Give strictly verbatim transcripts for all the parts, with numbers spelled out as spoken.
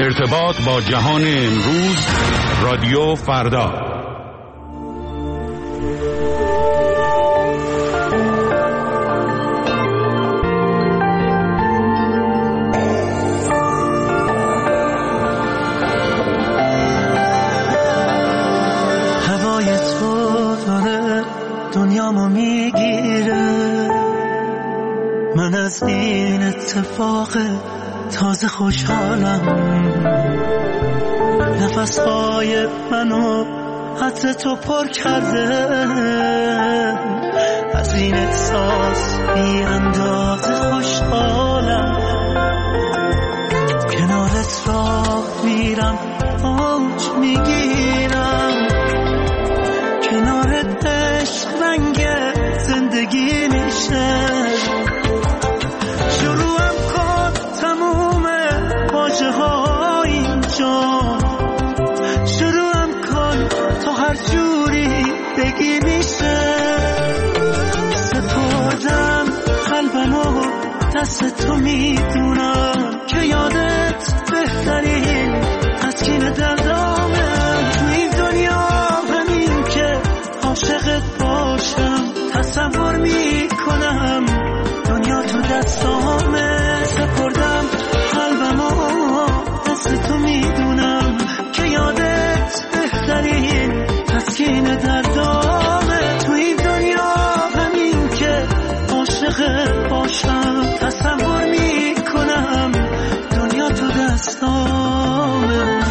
ارتباط با جهان امروز، رادیو فردا. هوای تو داره دنیامو میگیره، من از این اتفاق تازه خوشحالم. نفسهای منو عطر تو پر کرده، از این احساس بی اندازه خوشحالم. کنارت راه میرم، اوج میگیرم، کنارت عشق رنگ زندگی میشه. شروعم کن تموم واژه ها اینجا، شروعم کن تا هر جوری بگی میشه. سپردم قلبمو دست تو، میدونم که یادت بهترین تسکین دردامه. تو این دنیا همین که عاشقت باشم، تصور میکنم دنیا تو دستامه. سپردم قلبمو دست تو، میدونم که یادت بهترین تسکین دردامه. تو این دنیا همین که عاشقت باشم، تصور میکنم دنیا تو دستامه.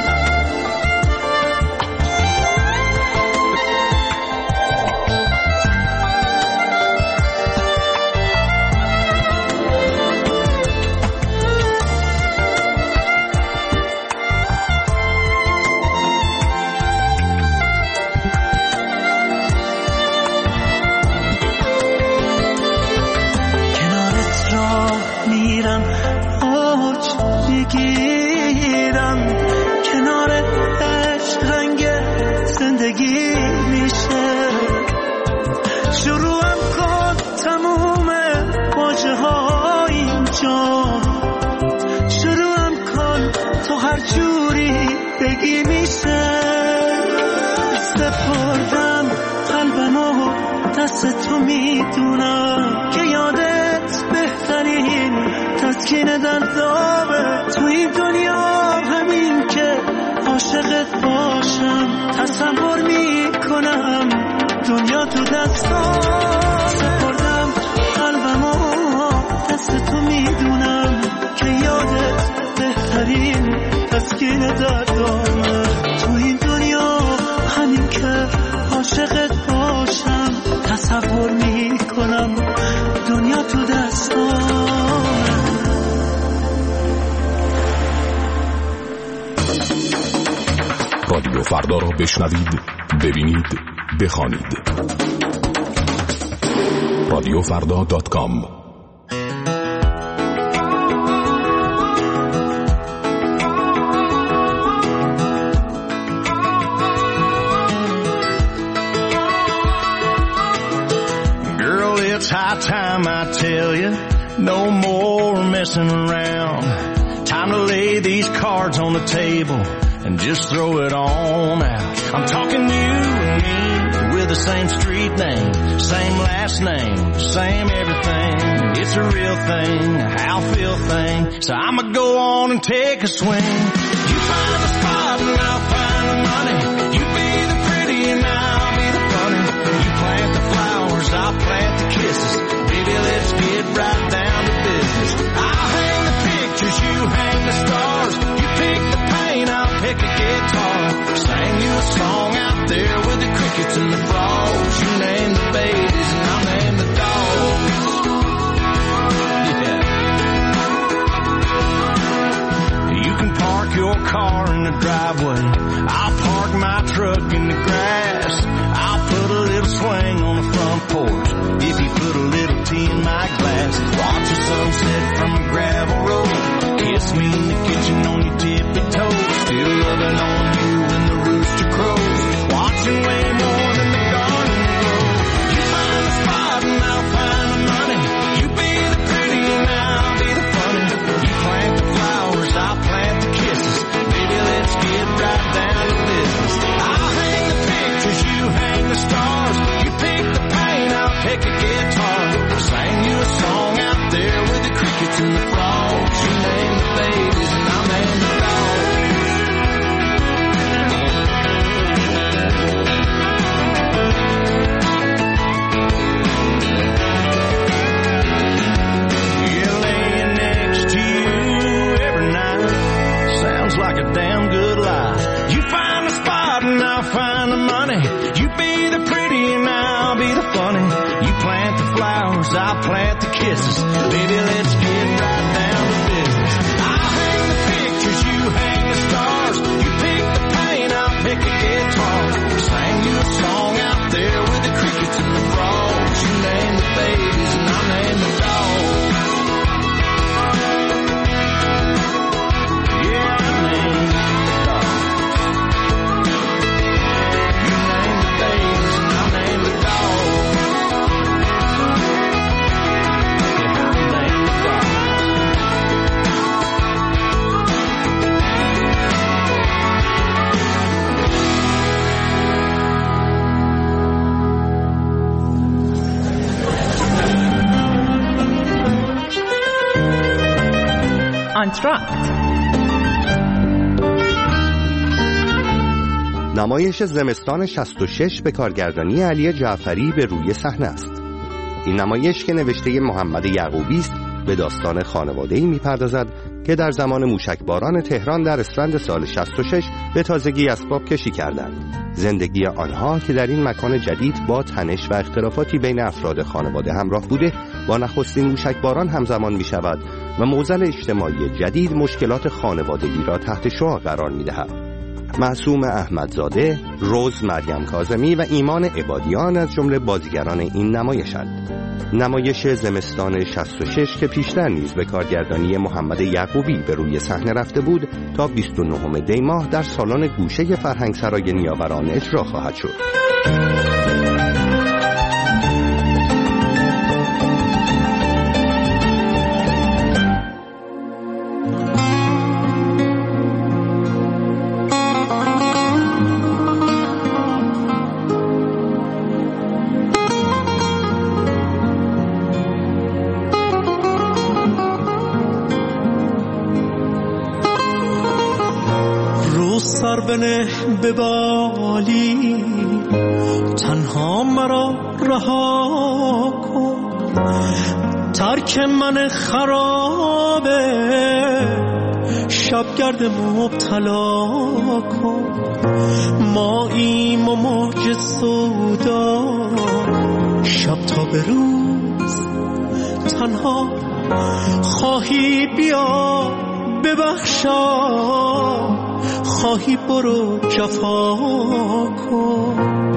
دست تو، میدونم که یادت بهترین تسکین دردامه. تو این دنیا همین که عاشقت باشم، تصور میکنم دنیا تو دستام. سپردم قلبمو دست تو، میدونم که یادت بهترین تسکین دردامه. تو این دنیا همین که عاشقت باشم، تصور میکنم دنیا تو دستام. رادیو فردا را بشنوید، ببینید، بخوانید. رادیو فردا دات کام. High time I tell you, no more messing around. Time to lay these cards on the table and just throw it on out. I'm talking you and me with the same street name, same last name, same everything. It's a real thing, a Halfield thing. So I'ma go on and take a swing. You find the spot and I'll find the money. You be the pretty and I'll be the funny. You plant the flowers, I'll plant the kisses. Baby, let's get right down to business. I'll hang the pictures, you hang the stars. You pick the paint, I'll pick a guitar. Sing you a song out there with the crickets and the frogs. You name the babies and I'll name the dogs. Yeah. You can park your car in the driveway. I'll park my truck in the grass. I'll put a little swing on the front porch. If you put a little tea in my glass, watch the sunset from a gravel road. Kiss me in the kitchen on your tippy toes. Still loving on you when the rooster crows. Watching way more than the garden grows. You find the spot and I'll find the money. You be the pretty and I'll be the funny. You plant the flowers, I'll plant the kisses. and the frogs. You name the babies and I name the like a damn good lie. You find the spot and I'll find the money. You be the pretty and I'll be the funny. You plant the flowers, I'll plant the kisses. Baby, let's get right down to business. I'll hang the pictures, you hang the stars. You pick the paint, I'll pick the guitar. Sing you a song out there with the crickets and the frogs. You name the babies and I'll name the dogs. آنتراکت. نمایش زمستان شصت و شش به کارگردانی علی جعفری به روی صحنه است. این نمایش که نوشته محمد یعقوبی است به داستان خانواده‌ای می‌پردازد که در زمان موشکباران تهران در اسفند سال شصت و شش به تازگی اسباب کشی کردند. زندگی آنها که در این مکان جدید با تنش و اختلافاتی بین افراد خانواده همراه بوده، با نخستین موشکباران همزمان می شود و معضل اجتماعی جدید مشکلات خانوادگی را تحت شعاع قرار می دهد. معصوم احمدزاده، روز مریم کاظمی و ایمان عبادیان از جمله بازیگران این نمایشند. نمایش زمستان شصت و شش که پیشتر نیز به کارگردانی محمد یعقوبی به روی صحنه رفته بود، تا بیست و نهم دی ماه در سالن گوشه فرهنگسرای نیاوران اجرا خواهد شد. سر بنه به بالی تنها مرا رها کن، ترک من خرابه شبگرد مبتلا کن. ماییم و موج سودا شب تا به روز تنها خواهی بیا ببخشا، خواهی برو جفا کن.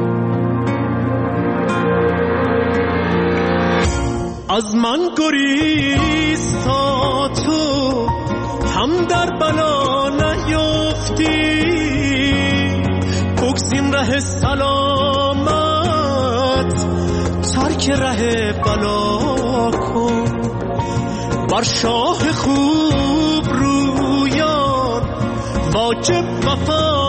از من گریز تا تو هم در بلا نیفتی، بگزین ره سلامت ترک ره بلا کن. بر شاه خوب رویان واجب وفا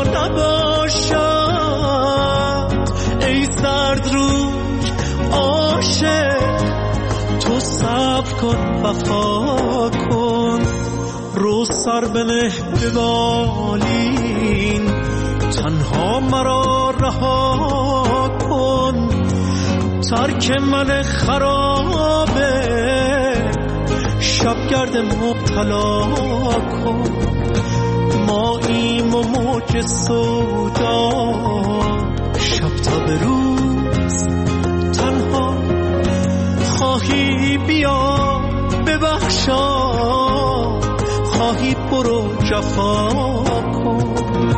نباشد، ای سرد روی عاشق تو صبر کن وفا کن. رو سر بنه به بالین تنها مرا رها کن، ترک من خرابه شبگرد مبتلا کن. ماییم و موج سودا شب تا به روز تنها خواهی بیا ببخشا، خواهی برو جفا کن.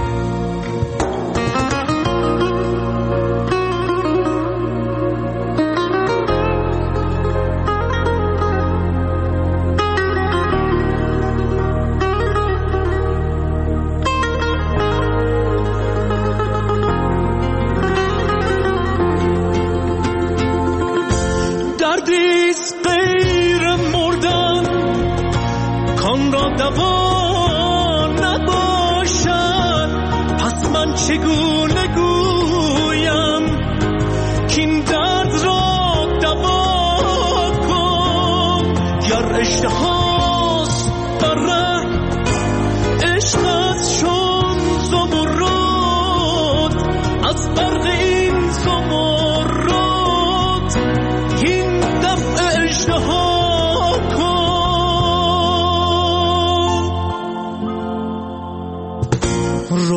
دردیست غیر مردن کان را دوا نباشد، پس من چگونه گویم کین درد را دوا کن. گر اشتها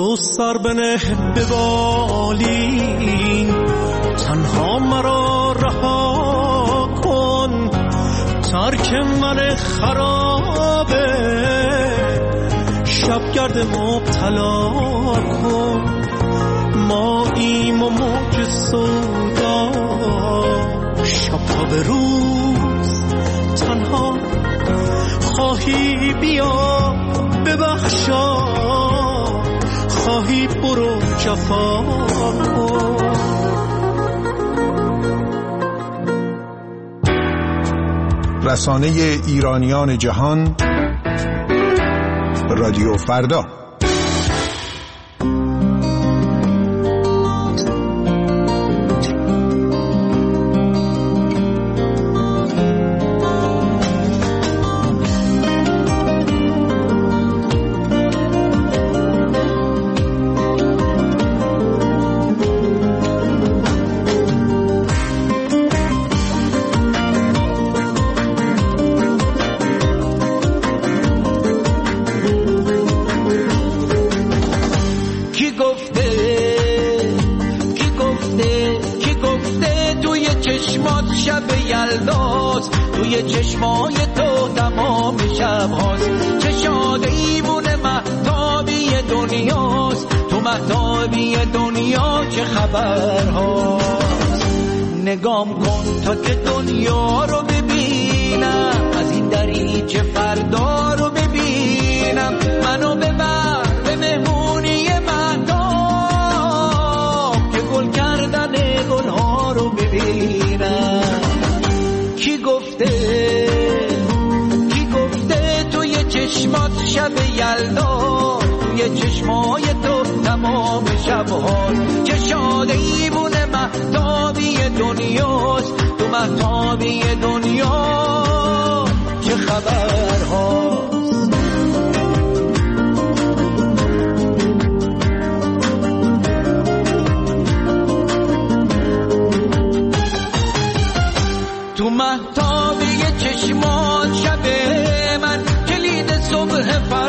تو سر بنه به بالین، تنها مرا رها کن، ترک من خرابه شبگرد مبتلا کن. ما ایم و موج سودا، شب تا به روز تنها، خواهی بیا ببخشا، خواهی برو جفا کن. رسانه ایرانیان جهان، رادیو فردا. توی چشمای تو تمام شب هاست، چه شاده ایمون مهتابی دنیاست، تو مهتابی دنیا چه خبر هاست. نگام کن تا که دنیا رو ببینم، از این دریچه فردا رو ببینم، منو ببر به مهمونی مهتاب که گل کردن گلها رو ببینم. کی گفته کی گفته توی چشمات شب یلدا، توی چشمای تو تمام شبها چه شاده ایمون مهتابی دنیاست، تو مهتابی دنیا چه خبر هاست. تو مهتابی چشمات شب من کلید صبح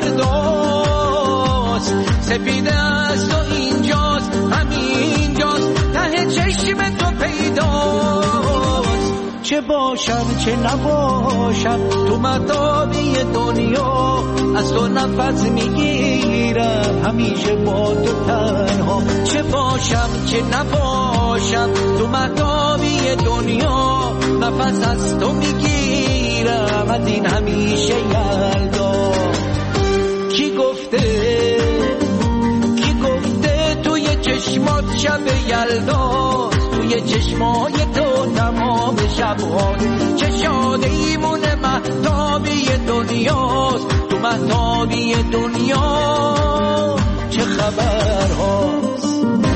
فرداست، سپیده است و اینجاست همینجاست ته چشم تو پیداست. چه باشم چه نباشم تو مهتابی دنیا، از تو نفس میگیرم همیشه با تو تنها. چه باشم چه نباشم تو مهتابی دنیا، نفس از تو میگیرم از این همیشه یلدا. کی گفته کی گفته توی چشمات شب یلدا، توی چشمای تو تمام شب‌هاست، چه شاده ایمون مهتابی دنیاست، تو مهتابی دنیا چه خبر هاست.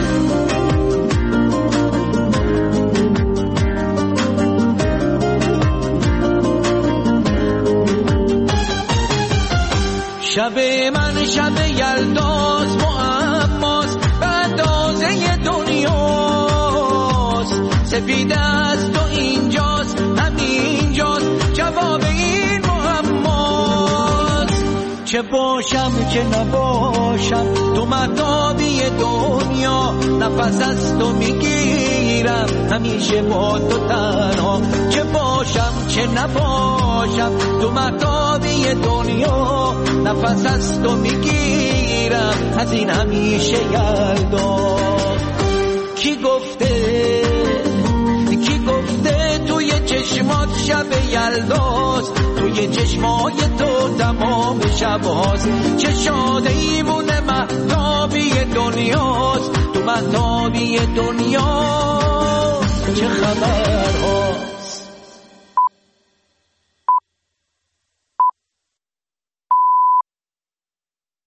شب من شب یلداست، معماست به اندازه دنیاست، سپیده است و اینجاست همینجاست جواب این معماست. چه باشم چه نباشم تو مهتابی دنیا، نفس از تو میگیرم همیشه با تو تنها. چه باشم چه نباشم تو مهتابی دنیا، نفس از تو میگیرم از این همیشه یلدا. کی گفته کی گفته توی چشمات شب یلداست، توی چشمای تو تمام شبهاست، چه شاده ایمون مهتابی دنیاست، تو مهتابی دنیا چه خبر هاست.